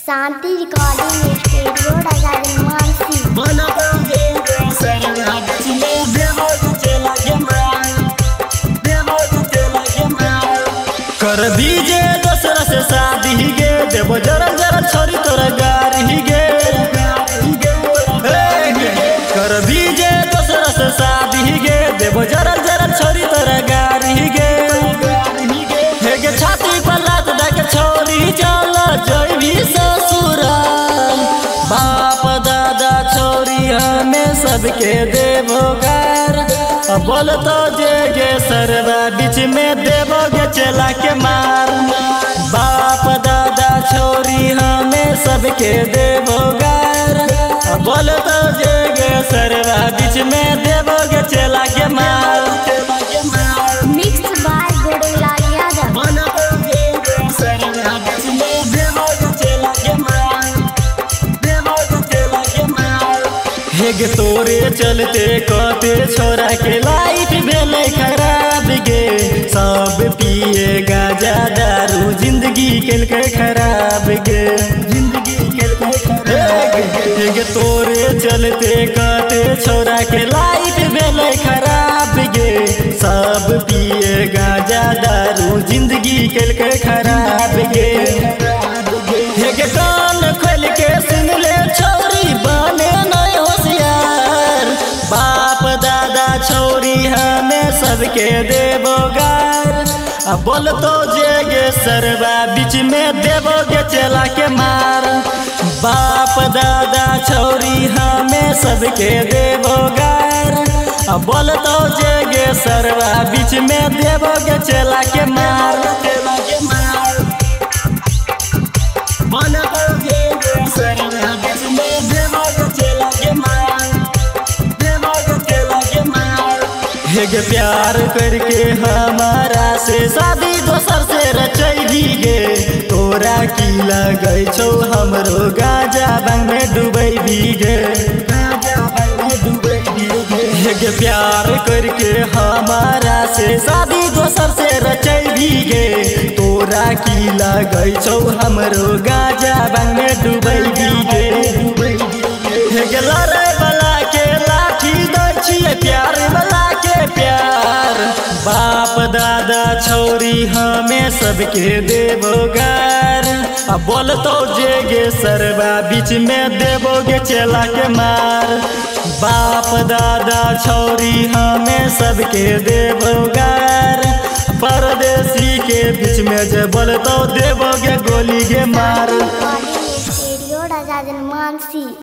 शांति recording studio राजा मानसी कर दीजे दूसरा से शादी गे देवो जरा जरा छोरी तोरा गारी गे कर दीजे दूसरा से शादी गे देवो जरा जरा छोरी तोरा गारी गे हे गे छाती पर लात दे छोरी चल जइबी ससुराल बाप दादा छोरी हमें सबके देवो गार बोल तो जे गे सरवा बीच में देवोगे चला के मार बाप दादा छोरी हमें सबके देवोगार बोल तो जे गे सरवा बीच में देवोगे चला के मार मिक्स बाय गुडलाल यादव हेगे तोरे चलते कते छोरा के लाइफ भेले खराब गे सब पिए गाजा दारू जिंदगी केल के खराब गे हेगे तोरे चलते कते छोरा के लाइफ भेले खराब गे सब पिए गाजा दारू जिंदगी केल के खराब गे हेगे कान खोल के सुन ले छोरी बने बाप दादा छोरी हमें सबके देवोगार बोल तो जेगे सरवा बीच में देवोगे चला के मार बाप दादा छोरी हमें सबके देवोगार बोल तो जेगे सरवा बीच में देवोगे चला के मार हेगे प्यार करके हमारा से शादी दोसर से रचैली गे तोरा की लगै छौ हमरो गाजा बांग में डूबै भी गे हेगे प्यार करके हमारा से शादी दोसर से रचैली गे तोरा की लगै छौ हमरो गाजा बांग में डूबै भी गे हेगे लड़ै वाला के लाठी दै छियै प्यार वाला प्यार बाप दादा छोरी हमें सबके देवोगार बोल तो जेगे सरवा बीच में देवोगे चला के मार बाप दादा छोरी हमें सबके देवोगार परदेसी के बीच में जे बोल तो देवोगे गोली के मार स्टूडियो राजा मानसी।